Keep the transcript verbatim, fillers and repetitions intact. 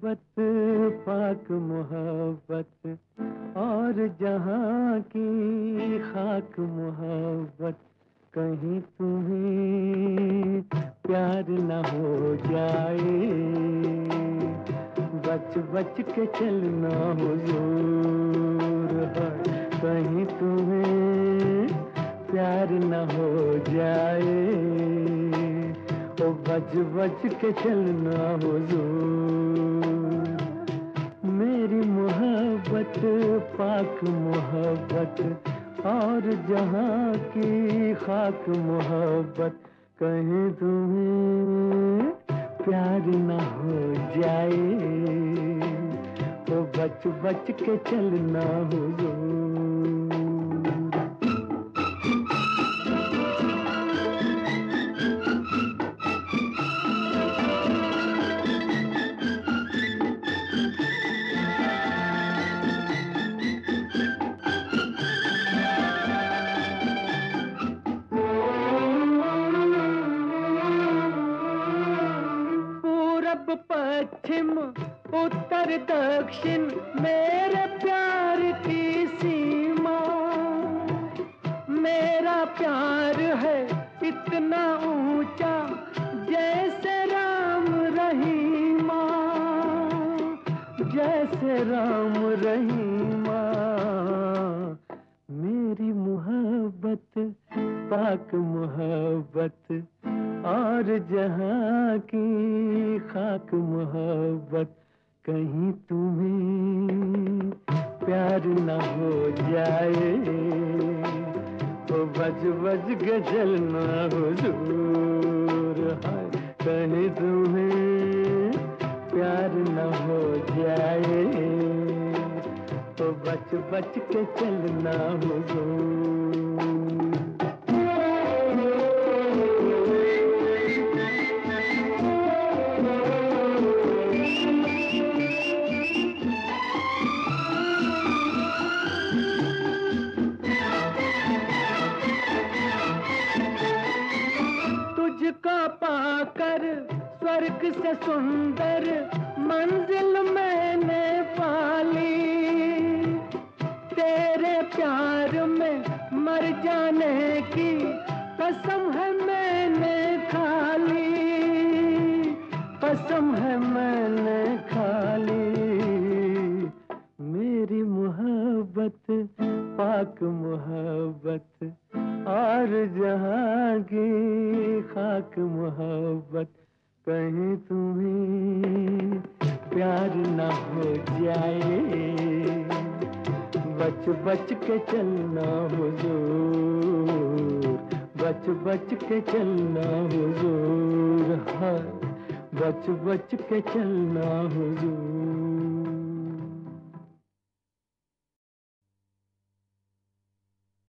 मोहब्बत, पाक मोहब्बत, और जहाँ की खाक मोहब्बत, कहीं तुम्हें प्यार न हो जाए। बच बच के चलना हुजूर है, कहीं तुम्हें प्यार न हो जाए। ओ बच बच के चलना हुजूर। मेरी मोहब्बत, पाक मोहब्बत, और जहाँ की खाक मोहब्बत, कहीं तुम्हें प्यार न हो जाए। तो बच बच के चलना हुजूर। पश्चिम उत्तर दक्षिण मेरे प्यार की सीमा। मेरा प्यार है इतना ऊंचा जैसे राम रहीमा, जैसे राम रहीमा। मेरी मोहब्बत, पाक मोहब्बत, और जहाँ की खाक मोहब्बत, कहीं तुम्हें प्यार न हो जाए। तो बज बज के चलना हुजूर है, कहीं तुम्हें प्यार न हो जाए। तो बच बच के चलना हुजूर। तुझको पाकर स्वर्ग से सुंदर मंजिल मैंने पाली। तेरे प्यार में मर जाने की कसम है मैंने खा ली, कसम है मैंने खा ली। मेरी मोहब्बत, पाक मोहब्बत, और जहाँ की खाक मोहब्बत, कहीं तुम्हें प्यार न हो जाए। बच बच के चलना हुजूर, बच बच के चलना हुजूर, हाँ बच बच के चलना हुजूर।